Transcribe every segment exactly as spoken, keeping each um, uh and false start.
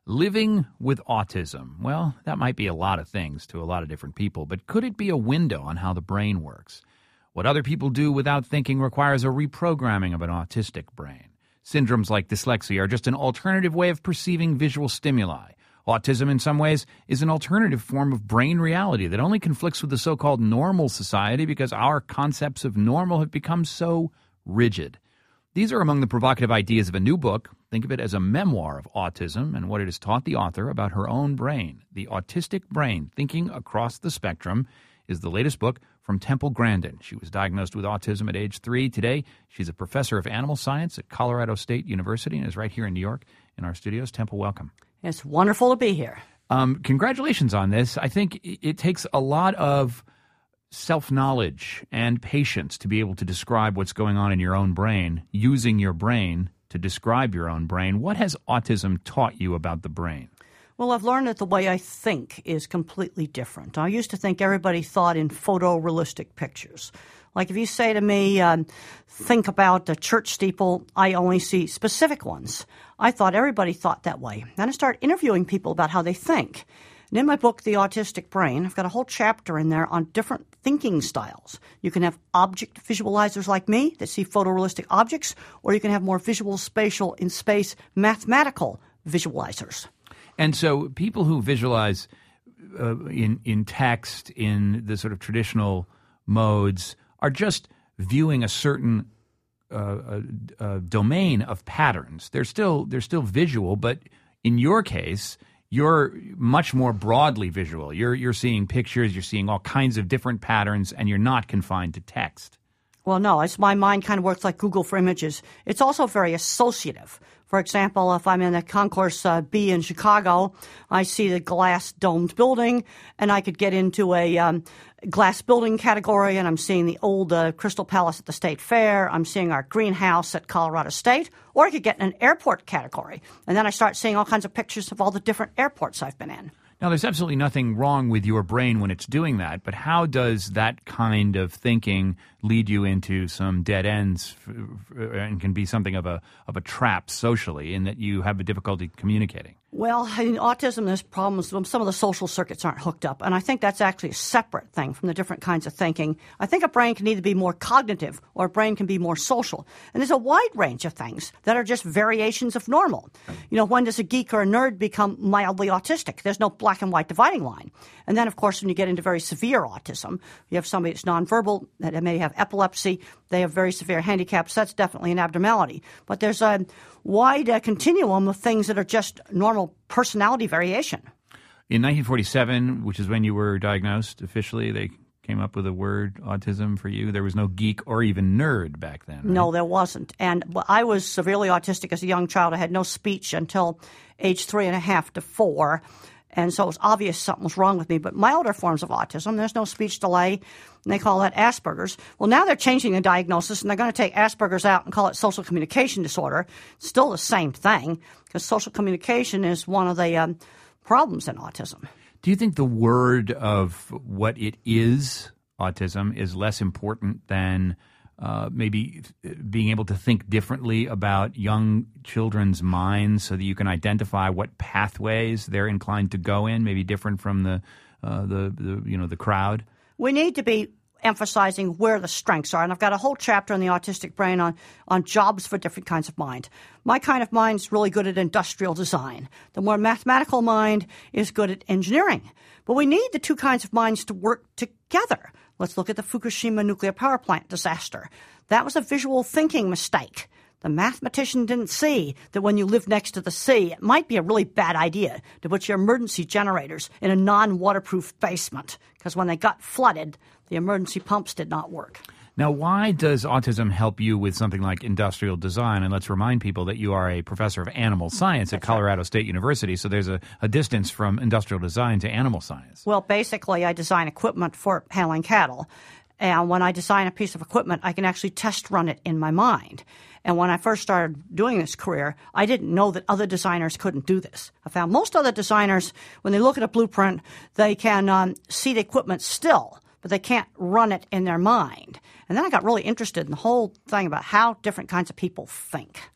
Living with autism. Well, that might be a lot of things to a lot of different people, but could it be a window on how the brain works? What other people do without thinking requires a reprogramming of an autistic brain. Syndromes like dyslexia are just an alternative way of perceiving visual stimuli. Autism, in some ways, is an alternative form of brain reality that only conflicts with the so-called normal society because our concepts of normal have become so rigid. These are among the provocative ideas of a new book. Think of it as a memoir of autism and what it has taught the author about her own brain. The Autistic Brain, Thinking Across the Spectrum, is the latest book from Temple Grandin. She was diagnosed with autism at age three. Today, she's a professor of animal science at Colorado State University and is right here in New York in our studios. Temple, welcome. It's wonderful to be here. Um, congratulations on this. I think it takes a lot of self-knowledge and patience to be able to describe what's going on in your own brain, using your brain to describe your own brain. What has autism taught you about the brain? Well, I've learned that the way I think is completely different. I used to think everybody thought in photorealistic pictures. Like if you say to me, um, think about the church steeple, I only see specific ones. I thought everybody thought that way. Then I started interviewing people about how they think. And in my book, The Autistic Brain, I've got a whole chapter in there on different thinking styles. You can have object visualizers like me that see photorealistic objects, or you can have more visual, spatial, in space, mathematical visualizers. And so people who visualize uh, in in text, in the sort of traditional modes, are just viewing a certain uh, uh, uh, domain of patterns. They're still they're still visual, but in your case, you're much more broadly visual. You're you're seeing pictures, you're seeing all kinds of different patterns, and you're not confined to text. Well, no, it's my mind kind of works like Google for images. It's also very associative. For example, if I'm in the Concourse uh, B in Chicago, I see the glass-domed building, and I could get into a um, glass building category, and I'm seeing the old uh, Crystal Palace at the State Fair. I'm seeing our greenhouse at Colorado State. Or I could get in an airport category, and then I start seeing all kinds of pictures of all the different airports I've been in. Now, there's absolutely nothing wrong with your brain when it's doing that, but how does that kind of thinking lead you into some dead ends and can be something of a of a trap socially in that you have a difficulty communicating? Well, in autism, there's problems. Some of the social circuits aren't hooked up, and I think that's actually a separate thing from the different kinds of thinking. I think a brain can either be more cognitive or a brain can be more social. And there's a wide range of things that are just variations of normal. You know, when does a geek or a nerd become mildly autistic? There's no black and white dividing line. And then, of course, when you get into very severe autism, you have somebody that's nonverbal, that may have epilepsy, they have very severe handicaps. That's definitely an abnormality. But there's a wide uh, continuum of things that are just normal personality variation. In nineteen forty-seven, which is when you were diagnosed officially, they came up with a word, autism, for you. There was no geek or even nerd back then, right? No, there wasn't. And I was severely autistic as a young child. I had no speech until age three and a half to four. And so it was obvious something was wrong with me. But milder forms of autism, there's no speech delay, and they call that Asperger's. Well, now they're changing the diagnosis, and they're going to take Asperger's out and call it social communication disorder. It's still the same thing, because social communication is one of the um, problems in autism. Do you think the word of what it is, autism, is less important than uh, maybe being able to think differently about young children's minds so that you can identify what pathways they're inclined to go in, maybe different from the uh, the, the you know the crowd? We need to be emphasizing where the strengths are. And I've got a whole chapter in the Autistic Brain on, on jobs for different kinds of mind. My kind of mind is really good at industrial design. The more mathematical mind is good at engineering. But we need the two kinds of minds to work together. Let's look at the Fukushima nuclear power plant disaster. That was a visual thinking mistake. The mathematician didn't see that when you live next to the sea, it might be a really bad idea to put your emergency generators in a non-waterproof basement, because when they got flooded, the emergency pumps did not work. Now, why does autism help you with something like industrial design? And let's remind people that you are a professor of animal science at Colorado State University, so there's a, a distance from industrial design to animal science. Well, basically, I design equipment for handling cattle. And when I design a piece of equipment, I can actually test run it in my mind. And when I first started doing this career, I didn't know that other designers couldn't do this. I found most other designers, when they look at a blueprint, they can um, see the equipment still, but they can't run it in their mind. And then I got really interested in the whole thing about how different kinds of people think.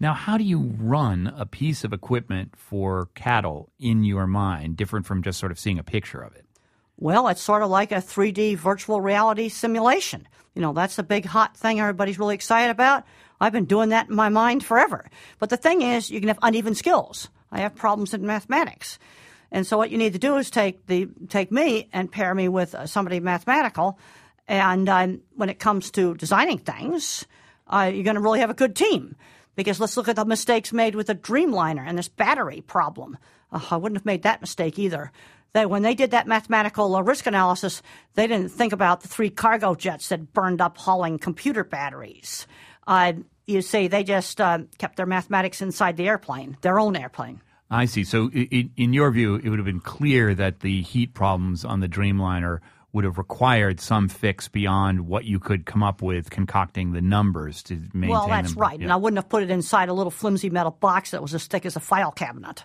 Now, how do you run a piece of equipment for cattle in your mind, different from just sort of seeing a picture of it? Well, it's sort of like a three D virtual reality simulation. You know, that's the big hot thing everybody's really excited about. I've been doing that in my mind forever. But the thing is, you can have uneven skills. I have problems in mathematics. And so what you need to do is take the take me and pair me with uh, somebody mathematical. And um, when it comes to designing things, uh, you're going to really have a good team. Because let's look at the mistakes made with the Dreamliner and this battery problem. Uh, I wouldn't have made that mistake either. They, when they did that mathematical uh, risk analysis, they didn't think about the three cargo jets that burned up hauling computer batteries. Uh, you see, they just uh, kept their mathematics inside the airplane, their own airplane. I see. So it, in your view, it would have been clear that the heat problems on the Dreamliner would have required some fix beyond what you could come up with concocting the numbers to maintain Well, that's them. right. Yeah. And I wouldn't have put it inside a little flimsy metal box that was as thick as a file cabinet.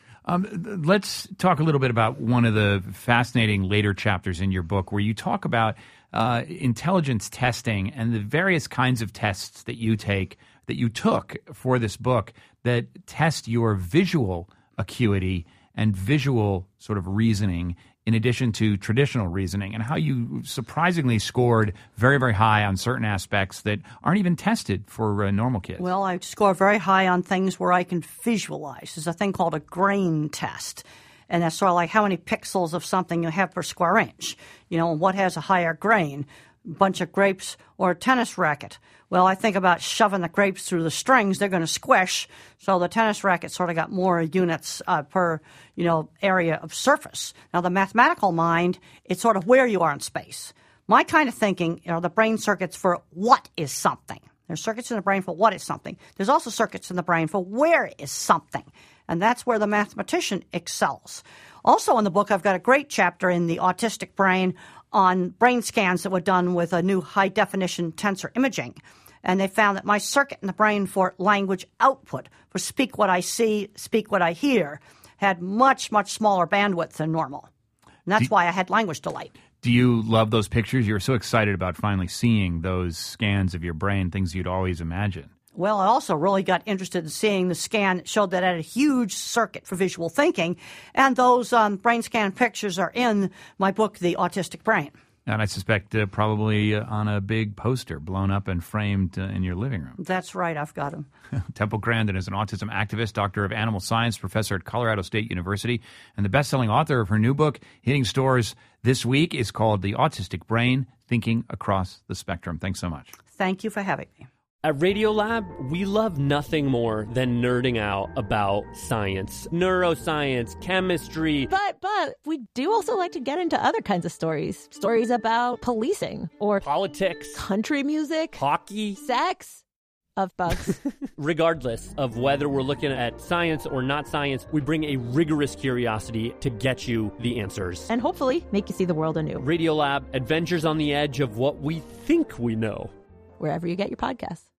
Um, let's talk a little bit about one of the fascinating later chapters in your book where you talk about uh, intelligence testing and the various kinds of tests that you take, that you took for this book that test your visual acuity and visual sort of reasoning in addition to traditional reasoning, and how you surprisingly scored very, very high on certain aspects that aren't even tested for uh, normal kids. Well, I score very high on things where I can visualize. There's a thing called a grain test, and that's sort of like how many pixels of something you have per square inch. You know, what has a higher grain, a bunch of grapes or a tennis racket? Well, I think about shoving the grapes through the strings. They're going to squish, so the tennis racket sort of got more units uh, per, you know, area of surface. Now, the mathematical mind, it's sort of where you are in space. My kind of thinking are the brain circuits for what is something. There's circuits in the brain for what is something. There's also circuits in the brain for where is something, and that's where the mathematician excels. Also in the book, I've got a great chapter in the autistic brain on brain scans that were done with a new high-definition tensor imaging. And they found that my circuit in the brain for language output, for speak what I see, speak what I hear, had much, much smaller bandwidth than normal. And that's do, why I had language delight. Do you love those pictures? You were so excited about finally seeing those scans of your brain, things you'd always imagined. Well, I also really got interested in seeing the scan that showed that I had a huge circuit for visual thinking. And those um, brain scan pictures are in my book, The Autistic Brain. And I suspect uh, probably uh, on a big poster blown up and framed uh, in your living room. That's right. I've got them. Temple Grandin is an autism activist, doctor of animal science, professor at Colorado State University, and the best-selling author of her new book, hitting stores this week, is called The Autistic Brain, Thinking Across the Spectrum. Thanks so much. Thank you for having me. At Radiolab, we love nothing more than nerding out about science, neuroscience, chemistry. But but we do also like to get into other kinds of stories. Stories about policing or politics, country music, hockey, sex, of bugs. Regardless of whether we're looking at science or not science, we bring a rigorous curiosity to get you the answers. And hopefully make you see the world anew. Radiolab, adventures on the edge of what we think we know. Wherever you get your podcasts.